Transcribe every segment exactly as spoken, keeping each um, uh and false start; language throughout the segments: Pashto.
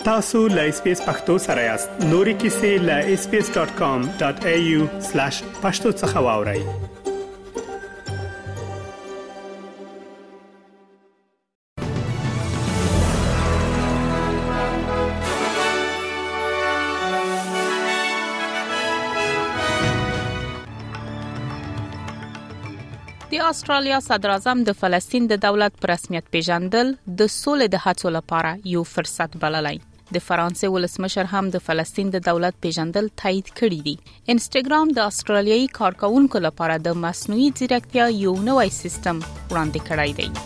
تاسو لا اس پی اس پختو سره یاست. نوري کیسې لا اس پی اس ډاٹ کام ډاٹ اي يو سلاش پښتو څخه واورئ. د استرالیا صدر اعظم د فلسطین د دولت پر رسمیت پیژندل د سولې د هڅو لپاره یو فرصت بللی. د فرانسې ولسمشر هم د فلسطین د دولت پیژندل تایید کړی دی. انسټاګرام د استرالیایي کارکونکو لپاره د مصنوعي ځیرکتیا یو نوی سیستم وړاندې کړی دی.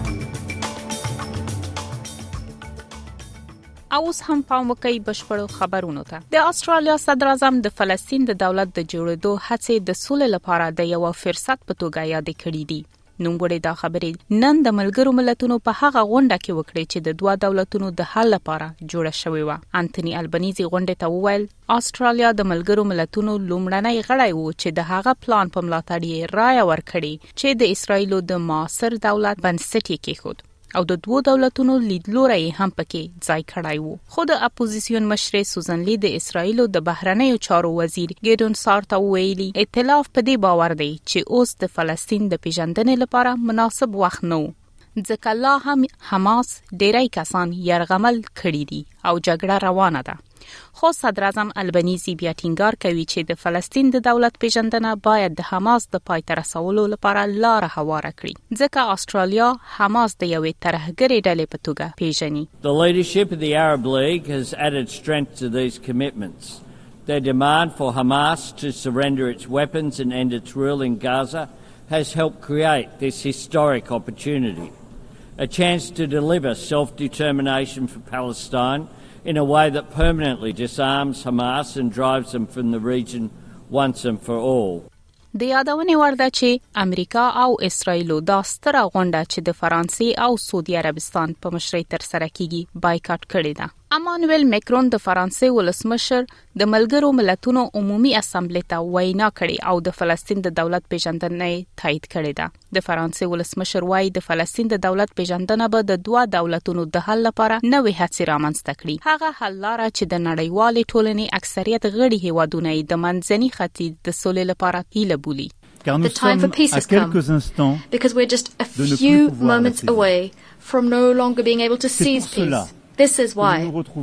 اوس هم پام وکړئ بشپړو خبرونو ته. د استرالیا صدر اعظم د فلسطین د دولت د جوړېدو هڅې د سولې لپاره د یو فرصت په توګه یاد کړې دي. نوموړي دا خبرې نن د ملګرو ملتونو په هغه غونډه کې وکړې چې د دوه دولتونو د حل لپاره جوړه شوې و. انټوني البنيزي غونډه ته وویل استرالیا د ملګرو ملتونو لومړنی غړی و چې د هغه پلان په ملاتړ یې رائے ورکړي چې د اسرایلو د معاصر دولت بنسټ یې کېښود او د دوه دولتونو لیدلوری هم پکې ځای کړای وو. خو د اپوزیسیون مشر سوزن لی د اسرایلو د بهرنیو چارو وزیر ګیډون سار ته ویلي ائتلاف په دې باور دی چې اوس د فلسطین د پیژندنې لپاره مناسب وخت نه و، ځکه لا هم حماس ډیری کسان یرغمل کړي دي او جګړه روانه ده. خو صدر اعظم البنيزي بیا ټینګار کوي چې د فلسطین د دولت پیژندنه باید د حماس د پای ته رسولو لپاره لار هواره کړي، ځکه استرالیا حماس د یوې ترهګرې ډلې په توګه پیژني. The leadership of the Arab League has added strength to these commitments. Their demand for Hamas to surrender its weapons and end its rule in Gaza has helped create this historic opportunity, a chance to deliver self-determination for Palestine in a way that permanently disarms Hamas and drives them from the region once and for all. د یادونې وړ ده چې امریکا او اسرایل د ستره غونډه چې د فرانسې او سعودي عربستان په مشرۍ تر سره کیږي بایکاټ کړې ده. امانویل میکرون د فرانسې ولسمشر د ملګرو ملتونو عمومي اسمبلی ته وینا کړې او د فلسطین د دولت پیژندنې تایید کړې ده. د فرانسې ولسمشر وايي د فلسطین د دولت پیژندنه به د دوه دولتونو د حل لپاره نوې هڅې رامنځته کړي. هغه حل لاره چې د نړیوالې ټولنې اکثریت غړي هیوادونه د منځني ختیځ د سولې لپاره هیله بولي. The time for peace has come because we're just a few moments away from no longer being able to seize peace. This is why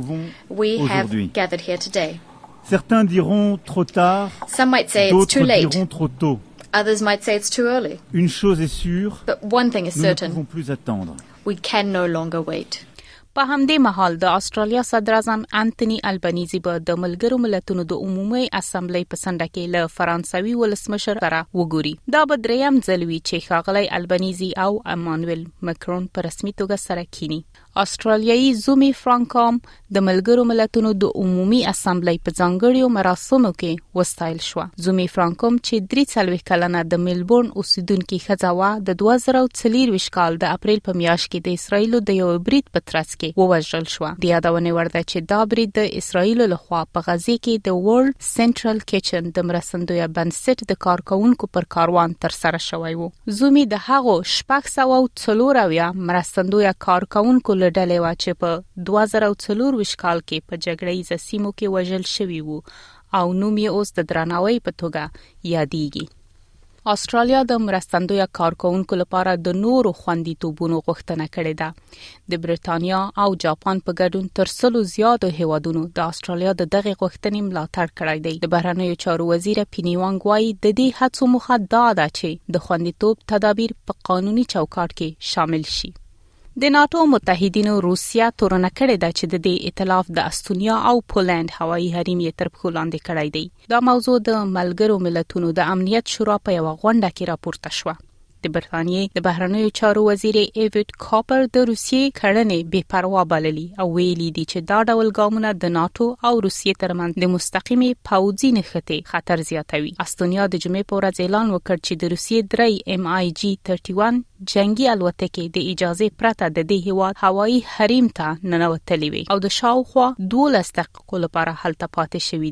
we have gathered here today. Certains diront trop tard. Some might say it's too late. D'autres diront trop tôt. Others might say it's too early. Une chose est sûre. But one thing is certain. Nous ne pouvons plus attendre. We can no longer wait. په همدې مهال د استرالیا صدر اعظم انټوني البنيزي به د ملګرو ملتونو د عمومي اسمبلی په سنډه کې له فرانسوي ولسمشر سره وګوري. دا به دریم ځل وي چې ښاغلی البنيزي او امانویل مکرون په رسمي توګه سره کینی. استرالیایي زومي فرانکوم د ملګرو ملتونو د عمومي اسمبلی په ځانګړیو مراسمو کې وستایل شو. زومي فرانکوم چې درې څلوېښت کلنه د ملبورن اوسیدونکي ښځه وه د دوه زره څلرویشت کال د اپریل په میاشت کې د اسرایلو د یو برید په ترڅ کې ووژل شو. د یادونې وړ ده چې دا برید د اسرایلو لخوا په غزه کې د ورلد سنټرل کچن د مرستندوی بنسټ د کارکونکو پر کاروان تر سره شوی و. زومي د هغو شپږ سوه او څلور اویا مرستندوی کارکونکو له ډلې وه چې په دوه زره څلرویشت کال کې په جګړه ییزه سیمو کې وژل شوي وو او نوم یې اوس د درناوي په توګه یادېږي. استرالیا د مرستندوی کارکونکو لپاره د نورو خوندیتوبونو غوښتنه کړې ده. د برېټانیا او جاپان په ګډون تر سلو زیاتو هیوادونو د استرالیا د دغه غوښتنې ملاتړ کړی دی. د بهرنیو چارو وزیر پینی وانګ وايي د دې هڅو موخه دا ده چې د خوندیتوب تدابیر په قانوني چوکاټ کې شامل شي. د ناتو متحدینو روسیا تورنه کړې ده چې د دې ائتلاف د استونیا او پولند هوایي حریم یې تر پښو لاندې کړی دی. دا موضوع د ملګرو ملتونو د امنیت شورا په یوه غونډه کې راپورته شوه. د برتانیې د بهرنیو چارو وزیر ایویډ کاپر د روسیې کړنې بې پروا بللي او ویلي دي چې دا ډول ګامونه د ناتو او روسیې ترمنځ د مستقیمې پوځي نښتې خطر زیاتوي. استونیا د جمعې په ورځ اعلان وکړ چې د روسیې درې ام آی جی ثلاثه یک جنگي الوتکې د اجازه پرته د دې هیواد هوایي حریم ته ننوتلې وي او د شاوخوا دولس دقیقو لپاره هلته پاتې شوې دي.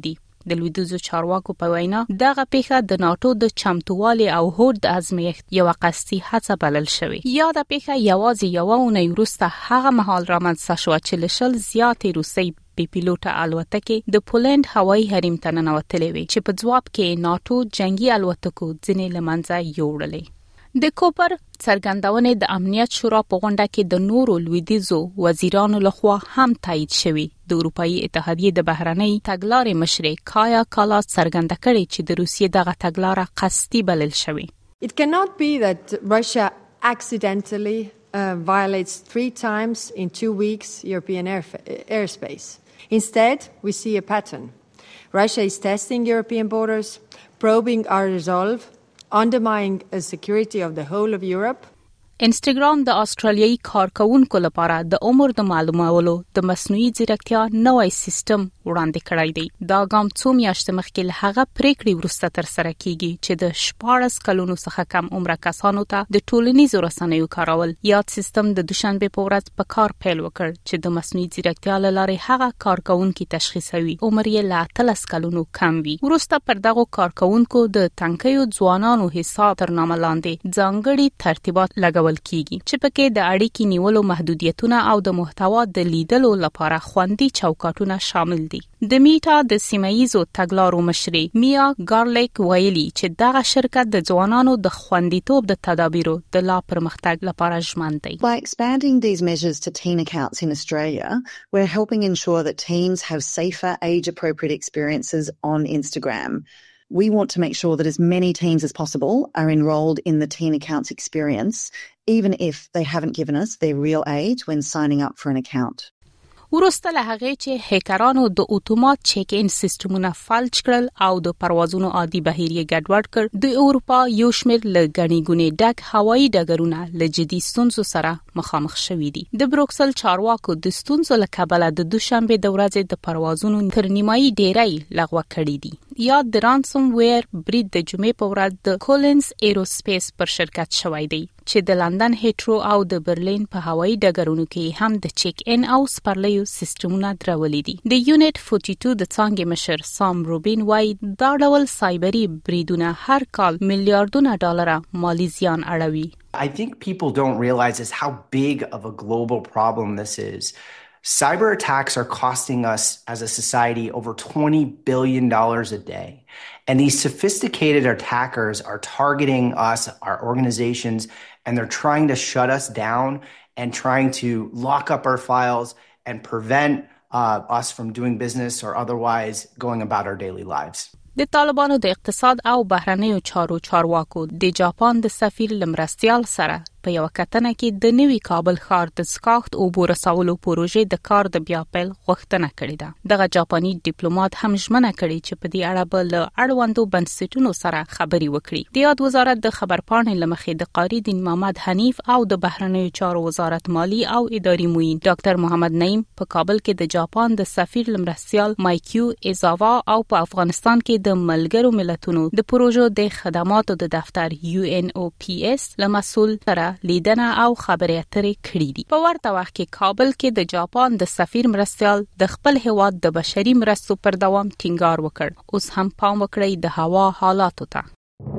د لویدیځو چارواکو په وینا دغه پیښه د ناتو د چمتووالي او هوډ د ازمایښت یو قصدي هڅه بلل شوې. یا د پیښه یوازې یو اونۍ وروسته هغه مهال رامنځته شوه چې له شل زیاتې روسي بې پیلوټه الوتکې د پولند هوایي حریم ته ننوتلې وې چې په ځواب کې ناتو جنگي الوتکو ځینې له منځه یوړلې. د کوپر څرګندونې د امنیت شورا په غونډه کې د نورو لویدیځو وزیرانو لخوا هم تایید شوې. د اروپאי اتحادیې د بهرنۍ تګلارې مشرې کایا کالاس څرګنده کړې چې د روسیې دغه تګلاره قصدي بلل شوې. It cannot be that Russia accidentally uh, violates three times in two weeks European air, airspace. Instead, we see a pattern. Russia is testing European borders, probing our resolve, undermining the security of the whole of Europe. انستګرام د استرالیایي کارکونکو لپاره د عمر د معلومولو د مصنوعي ځیرکتیا نوې سیستم وړاندې کړی دی. دا ګام څو میاشتې مخکې له هغه پریکړې وروسته تر سره کیږي چې د شپاړس کلونو څخه کم عمره کسانو ته د ټولنیزو رسنیو کارول. یاد سیستم د دوشنبه په ورځ په کار پیل وکړ چې د مصنوعي ځیرکتیا له لارې هغه کارکونکو تشخیصوي عمر یې له اتلس کلونو کم وي. وروسته پر دغه کارکونکو د تنکیو ځوانانو حساب تر نامه لاندې ځانګړي ترتیبات لګول کیږي چې پکې د اړیکې نیولو محدودیتونه او د محتوا د لیدلو لپاره خوندي چوکاټونه شامل دي. د میټا د سیمایزو تګلارو مشرې میا ګارلیک ویلي چې دغه شرکت د ځوانانو د خوندیتوب د تدابیرو د لا پرمختګ لپاره ژمن دی. By expanding these measures to teen accounts in Australia, we're helping ensure that teens have safer age-appropriate experiences on Instagram. We want to make sure that as many teens as possible are enrolled in the Teen Accounts experience, even if they haven't given us their real age when signing up for an account. وروسته له هغه چې هکرانو د اتومات چیک ان سیستمونه فلج کړل او د پروازونو عادي بهیر یې ګډوډ کړ، د اروپا یو شمېر له ګڼې ګونې ډک هوایي ډګرونه له جدي ستونزو سره مخامخ شوي دي. د بروکسل چارواکو د ستونزو له کبله د دوشنبه د ورځې د پروازونو تر نیمایي ډیری لغوه کړي دي. یا د رانسوم ویر برید د جمعې په ورځ د کولنز ایروسپیس پر شرکت شوی دی چې د لندن هیټرو او د برلین په هوایي ډګرونو کې هم د چیک ان او سپرلیو سیستمونه درولې دي. د یونټ فورټي ټو د څانګې مشر سام روبین وايي دا ډول سایبري بریدونه هر کال میلیارډونه ډالر مالی زیان اړوي. I think people don't realize is how big of a global problem this is. Cyber attacks are costing us as a society over twenty billion dollars a day. And these sophisticated attackers are targeting us, our organizations, and they're trying to shut us down and trying to lock up our files and prevent uh, us from doing business or otherwise going about our daily lives. د طالبانو د اقتصاد او بهرنیو چارو چارواکو د جاپان د سفیر لمرستیال سره په یو کتنه کې د نوي کابل ښار د سکاخت او بورسولو پروژې د کار د بیا پیل غوښتنه کړې ده. دغه جاپاني ډیپلوماټ هم ژمنه کړې چې په دې اړه به له اړوندو بنسټونو سره خبري وکړي. د یاد وزارت د خبرپاڼې لمخې د قاری دین محمد حنیف او د بهرنیو چارو وزارت مالی او اداري معین ډاکټر محمد نعیم په کابل کې د جاپان د سفیر لمرستیال مایکیو ایزاوا او په افغانستان کې د ملګرو ملتونو د پروژو د خدماتو د دفتر یو ان او پی اس لمسؤل سره لیدنه او خبرې اترې کړې دي. په ورته وخت کې کابل کې د جاپان د سفیر مرستیال د خپل هیواد د بشري مرستو پر دوام ټینګار وکړ. اوس هم پام وکړئ د هوا حالاتو ته.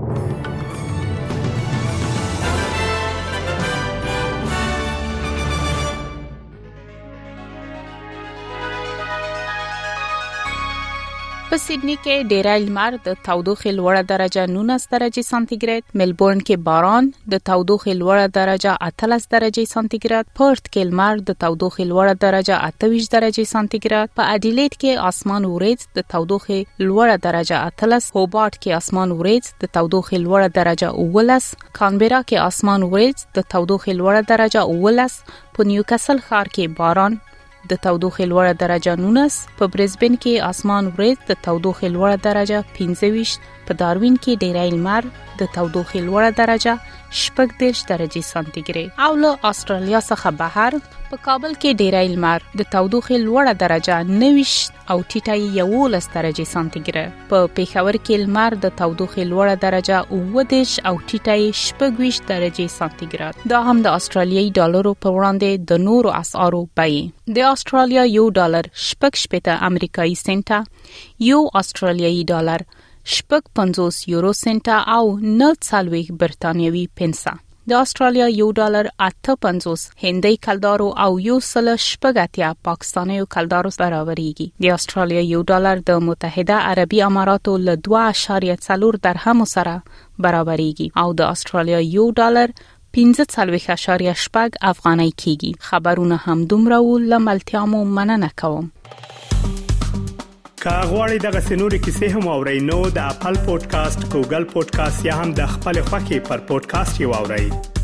په سیدنی کې ډیری لمر د تودوخې لوړه درجه نولس درجې سانتیګریډ، ملبورن کې باران د تودوخې لوړه درجه اتلس درجې سانتیګریډ، پرت کې لمر د تودوخې لوړه درجه اته ویشت درجې سانتیګریډ، په اډیلیډ کې اسمان وریځ د تودوخې لوړه درجه اتلس، هوبارت کې اسمان وریځ د تودوخې لوړه درجه اوولس، کانبرا کې اسمان وریځ د تودوخې لوړه درجه اوولس، په نیوکاسل ښار کې باران د تودوخې لوړه درجه نولس، په برزبن کې اسمان وریځ د تودوخې لوړه درجه پنځه ویشت، په داروین کې ډیری لمر د تودوخې لوړه درجه شپږ دېرش درجې سانتیګریډ او له استرالیا څخه بهر په کابل کې ډیری لمر د تودوخې لوړه درجه نوي او ټیټه یوولس درجې سانتیګریډ په پېښور کې لمر د تودوخې لوړه درجه اووه دېرش او ټیټه شپږ ویشت درجې سانتیګریډ. دا هم د استرالیایي ډالرو په وړاندې د نورو اسعارو بیې. د استرالیا یو ډالر شپږ شپېته امریکایي سنټه، یو استرالیایي ډالر شپږ پنځوس یورو سنټه او نه څلوېښت برتانیوي پنسه. د استرالیا یو ډالر اته پنځوس هندۍ کلدارو او یو سل شپږ اتیا پاکستاني کلدارو برابرېږي. د استرالیا یو ډالر د متحده عربي اماراتو له دوه اعشاریه څلور درهم سره برابرېږي او د استرالیا یو ډالر پنځه څلوېښت اعشاریه شپږ افغانۍ کېږي. خبرونه هم دومره و. له ملتیا مو مننه کوم. که غواړئ دغه سنوري کیسې هم اورئ نو د خپل پودکاسټ، ګوګل پودکاسټ یا هم د خپل خوښي پر پودکاسټ یو اورئ.